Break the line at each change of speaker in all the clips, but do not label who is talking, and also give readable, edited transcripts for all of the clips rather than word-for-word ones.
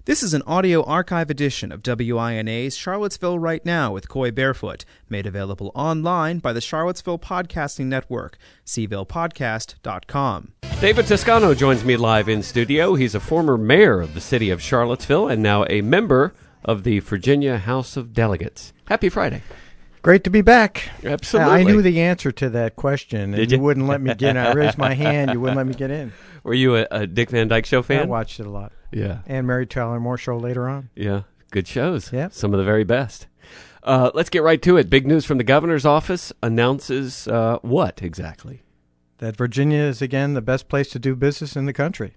This is an audio archive edition of WINA's Charlottesville Right Now with Coy Barefoot, made available online by the Charlottesville Podcasting Network, cvillePodcast.com.
David Toscano joins me live in studio. He's a former mayor of the city of Charlottesville and now a member of the Virginia House of Delegates. Happy Friday.
Great to be back.
Absolutely.
I knew the answer to that question.
Did you?
You wouldn't let me get in. I raised my hand. You wouldn't let me get in.
Were you a Dick Van Dyke Show fan?
I watched it a lot.
Yeah.
And Mary Tyler Moore Show later on.
Yeah. Good shows.
Yeah.
Some of the very best. Let's get right to it. Big news from the governor's office announces what exactly?
That Virginia is, again, the best place to do business in the country.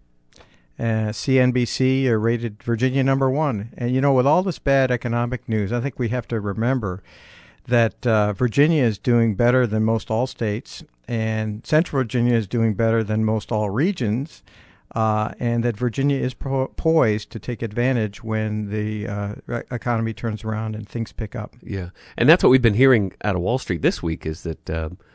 CNBC rated Virginia number one. And, you know, with all this bad economic news, I think we have to remember that Virginia is doing better than most all states, and Central Virginia is doing better than most all regions, and that Virginia is poised to take advantage when the economy turns around and things pick up.
Yeah, and that's what we've been hearing out of Wall Street this week is that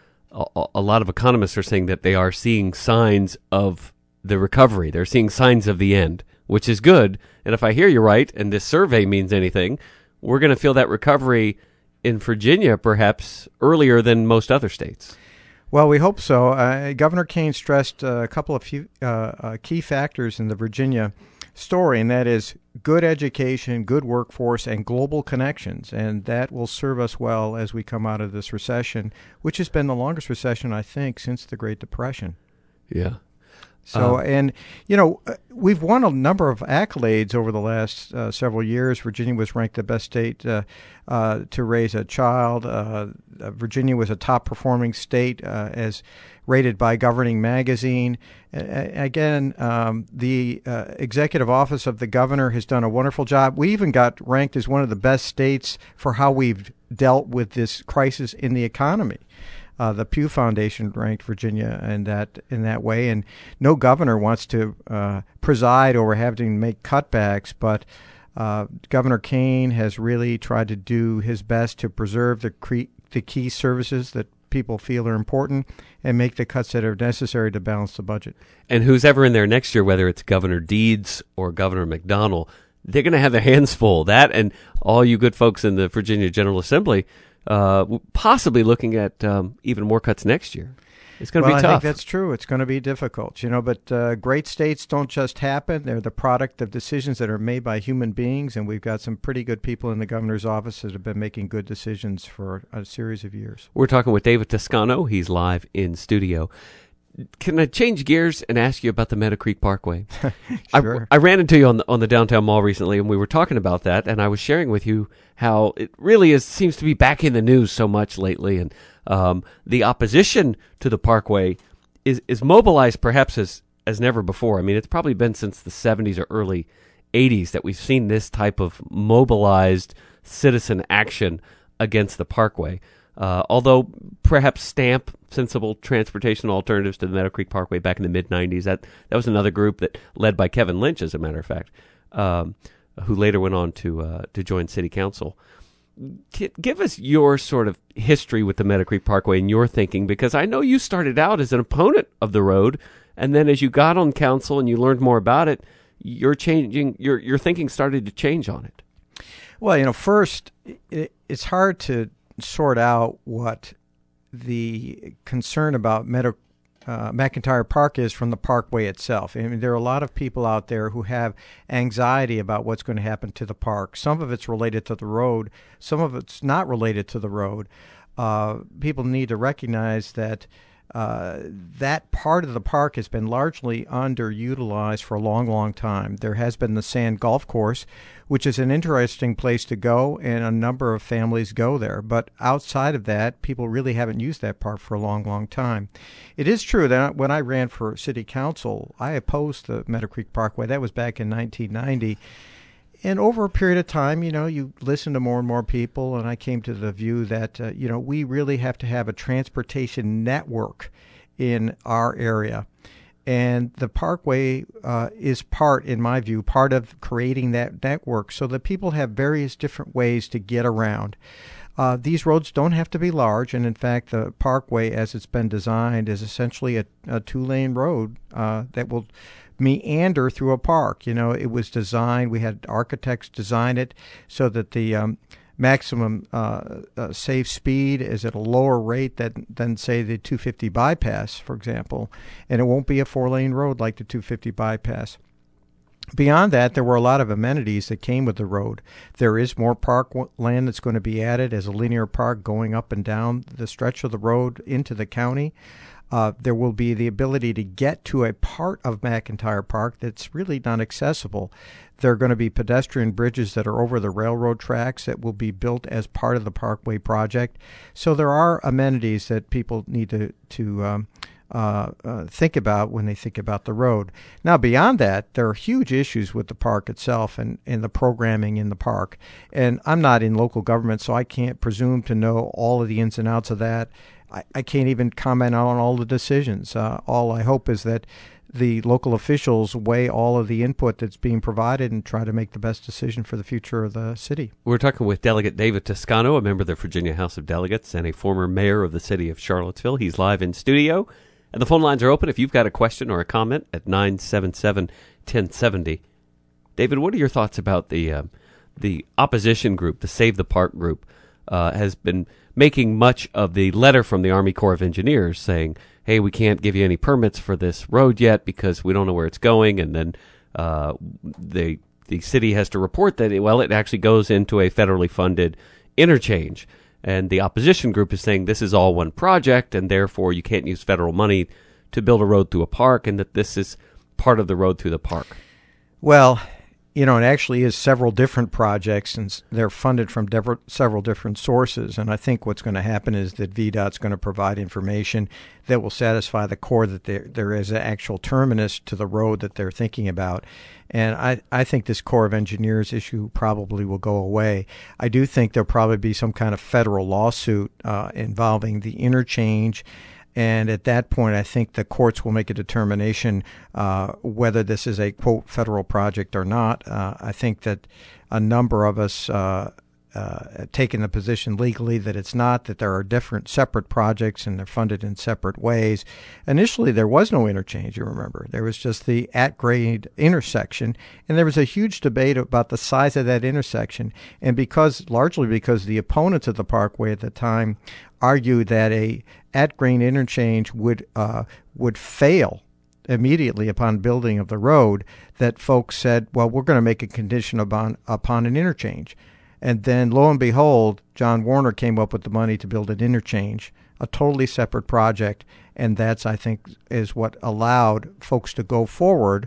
a lot of economists are saying that they are seeing signs of the recovery. They're seeing signs of the end, which is good. And if I hear you right, and this survey means anything, we're going to feel that recovery in Virginia perhaps earlier than most other states.
Well, we hope so. Governor Kane stressed a couple of key factors in the Virginia story, and that is good education, good workforce, and global connections. And that will serve us well as we come out of this recession, which has been the longest recession, I think, since the Great Depression.
Yeah.
So, and, you know, we've won a number of accolades over the last several years. Virginia was ranked the best state to raise a child. Virginia was a top-performing state as rated by Governing Magazine. Again, the Executive Office of the Governor has done a wonderful job. We even got ranked as one of the best states for how we've dealt with this crisis in the economy. The Pew Foundation ranked Virginia in that way, and no governor wants to preside over having to make cutbacks, but Governor Kane has really tried to do his best to preserve the key services that people feel are important and make the cuts that are necessary to balance the budget.
And who's ever in there next year, whether it's Governor Deeds or Governor McDonnell, they're going to have their hands full. That and all you good folks in the Virginia General Assembly possibly looking at even more cuts next year. It's going to be tough.
I think that's true. It's going to be difficult, but great states don't just happen. They're the product of decisions that are made by human beings, and we've got some pretty good people in the governor's office that have been making good decisions for a series of years.
We're talking with David Toscano. He's live in studio. Can I change gears and ask you about the Meadow Creek Parkway?
Sure.
I ran into you on the downtown mall recently, and we were talking about that, and I was sharing with you how it really seems to be back in the news so much lately, and the opposition to the Parkway is mobilized perhaps as never before. I mean, it's probably been since the 70s or early 80s that we've seen this type of mobilized citizen action against the Parkway. Although perhaps stamp sensible transportation alternatives to the Meadow Creek Parkway back in the mid-'90s. That was another group that led by Kevin Lynch, as a matter of fact, who later went on to join city council. Give us your sort of history with the Meadow Creek Parkway and your thinking, because I know you started out as an opponent of the road, and then as you got on council and you learned more about it, your thinking started to change on it.
Well, first, it's hard to sort out what the concern about McIntyre Park is from the Parkway itself. I mean, there are a lot of people out there who have anxiety about what's going to happen to the park. Some of it's related to the road. Some of it's not related to the road. People need to recognize that that part of the park has been largely underutilized for a long, long time. There has been the Sand Golf Course, which is an interesting place to go, and a number of families go there. But outside of that, people really haven't used that park for a long, long time. It is true that when I ran for city council, I opposed the Meadow Creek Parkway. That was back in 1990. And over a period of time, you listen to more and more people, and I came to the view that, we really have to have a transportation network in our area. And the Parkway is in my view, part of creating that network so that people have various different ways to get around. These roads don't have to be large, and in fact, the Parkway, as it's been designed, is essentially a two-lane road that will meander through a park. It was designed, we had architects design it so that the maximum safe speed is at a lower rate than say the 250 bypass, for example, and it won't be a 4-lane road like the 250 bypass. Beyond that, there were a lot of amenities that came with the road. There is more park land that's going to be added as a linear park going up and down the stretch of the road into the county. There will be the ability to get to a part of McIntyre Park that's really not accessible. There are going to be pedestrian bridges that are over the railroad tracks that will be built as part of the Parkway project. So there are amenities that people need to think about when they think about the road. Now, beyond that, there are huge issues with the park itself and the programming in the park. And I'm not in local government, so I can't presume to know all of the ins and outs of that. I can't even comment on all the decisions. All I hope is that the local officials weigh all of the input that's being provided and try to make the best decision for the future of the city.
We're talking with Delegate David Toscano, a member of the Virginia House of Delegates and a former mayor of the city of Charlottesville. He's live in studio, and the phone lines are open if you've got a question or a comment at 977-1070. David, what are your thoughts about the opposition group, the Save the Park group, has been making much of the letter from the Army Corps of Engineers saying, hey, we can't give you any permits for this road yet because we don't know where it's going, and then the city has to report that, it actually goes into a federally funded interchange. And the opposition group is saying this is all one project, and therefore you can't use federal money to build a road through a park, and that this is part of the road through the park.
Well, it actually is several different projects, and they're funded from several different sources. And I think what's going to happen is that VDOT's going to provide information that will satisfy the Corps that there is an actual terminus to the road that they're thinking about. And I think this Corps of Engineers issue probably will go away. I do think there'll probably be some kind of federal lawsuit involving the interchange. And at that point, I think the courts will make a determination whether this is a, quote, federal project or not. I think that a number of us taken the position legally that it's not, that there are different separate projects and they're funded in separate ways. Initially, there was no interchange, you remember. There was just the at-grade intersection, and there was a huge debate about the size of that intersection. And largely because the opponents of the Parkway at the time argued that a at-grade interchange would fail immediately upon building of the road, that folks said, well, we're going to make a condition upon an interchange. And then, lo and behold, John Warner came up with the money to build an interchange, a totally separate project, and that's, I think, is what allowed folks to go forward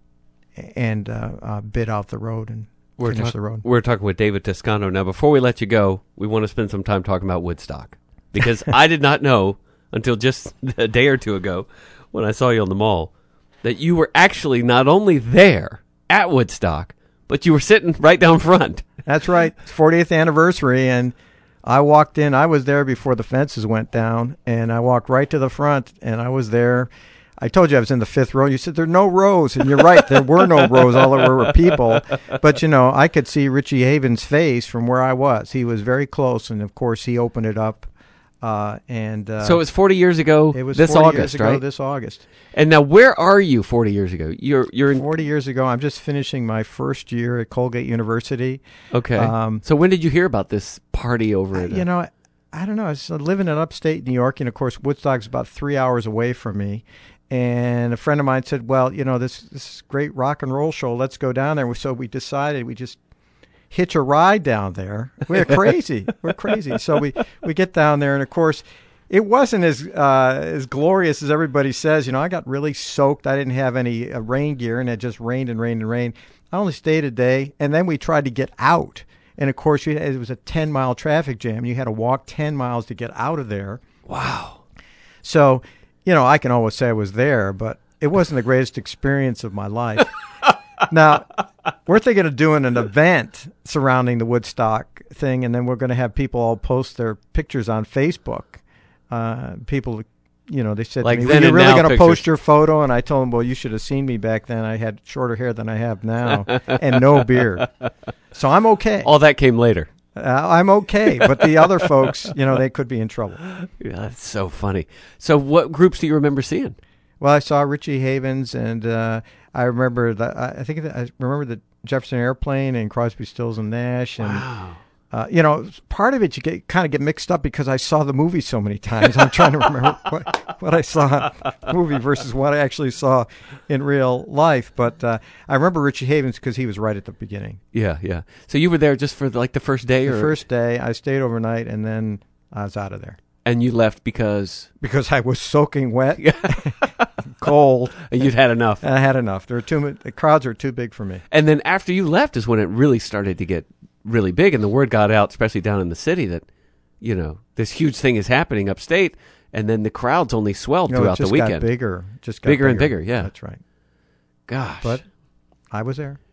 and bid out the road and finish the road.
We're talking with David Toscano. Now, before we let you go, we want to spend some time talking about Woodstock, because I did not know until just a day or two ago when I saw you on the mall that you were actually not only there at Woodstock, but you were sitting right down front.
That's right. It's 40th anniversary, and I walked in. I was there before the fences went down, and I walked right to the front, and I was there. I told you I was in the fifth row. You said there are no rows, and you're right. There were no rows. All there were people. But, I could see Richie Havens' face from where I was. He was very close, and, of course, he opened it up. So
it was 40 years ago.
It was
this
40
August,
years ago,
right?
This August.
And now, where are you 40 years ago? You're in
40 years ago. I'm just finishing my first year at Colgate University.
Okay. So when did you hear about this party over at?
I don't know. I was living in upstate New York, and of course, Woodstock's about 3 hours away from me. And a friend of mine said, "Well, this great rock and roll show. Let's go down there." So we decided we just hitch a ride down there. We're crazy. We're crazy. So we get down there, and of course, it wasn't as glorious as everybody says. I got really soaked. I didn't have any rain gear, and it just rained and rained and rained. I only stayed a day, and then we tried to get out. And, of course, it was a 10-mile traffic jam. You had to walk 10 miles to get out of there.
Wow.
So, I can always say I was there, but it wasn't the greatest experience of my life. Now, we're thinking of doing an event surrounding the Woodstock thing, and then we're going to have people all post their pictures on Facebook. People, they said
like
to me,
"Well,
you're really going to
pictures.
Post your photo?" And I told them, well, you should have seen me back then. I had shorter hair than I have now and no beard. So I'm okay.
All that came later.
I'm okay. But the other folks, they could be in trouble.
Yeah, that's so funny. So what groups do you remember seeing?
Well, I saw Richie Havens, and I remember I remember the Jefferson Airplane and Crosby, Stills and Nash, and
Wow.
Part of it you kind of get mixed up because I saw the movie so many times. I'm trying to remember what I saw in the movie versus what I actually saw in real life. But I remember Richie Havens because he was right at the beginning.
Yeah, yeah. So you were there just for like the first day,
The first day, I stayed overnight, and then I was out of there
and you left because
I was soaking wet, cold.
you'd had enough.
I had enough. The crowds are too big for me.
And then after you left is when it really started to get really big, and the word got out, especially down in the city, that this huge thing is happening upstate, and then the crowds only swelled throughout the weekend.
Got bigger,
bigger and bigger. Yeah,
that's right.
Gosh,
but I was there.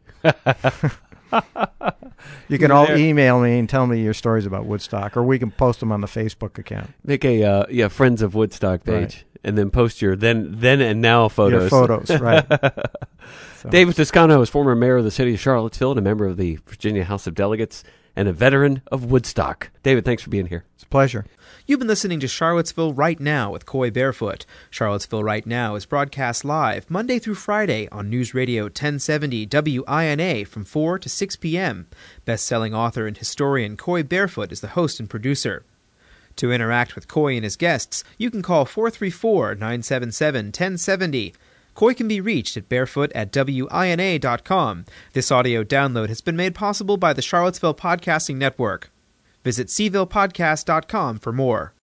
You can all email me and tell me your stories about Woodstock, or we can post them on the Facebook account.
Make a Friends of Woodstock page,
Right.
and then post your then and now photos.
Your photos, right? So.
David Toscano is former mayor of the city of Charlottesville and a member of the Virginia House of Delegates and a veteran of Woodstock. David, thanks for being here.
It's a pleasure.
You've been listening to Charlottesville Right Now with Coy Barefoot. Charlottesville Right Now is broadcast live Monday through Friday on News Radio 1070 WINA from 4 to 6 p.m. Best-selling author and historian Coy Barefoot is the host and producer. To interact with Coy and his guests, you can call 434-977-1070. Coy can be reached at barefoot@wina.com. This audio download has been made possible by the Charlottesville Podcasting Network. Visit cvillepodcast.com for more.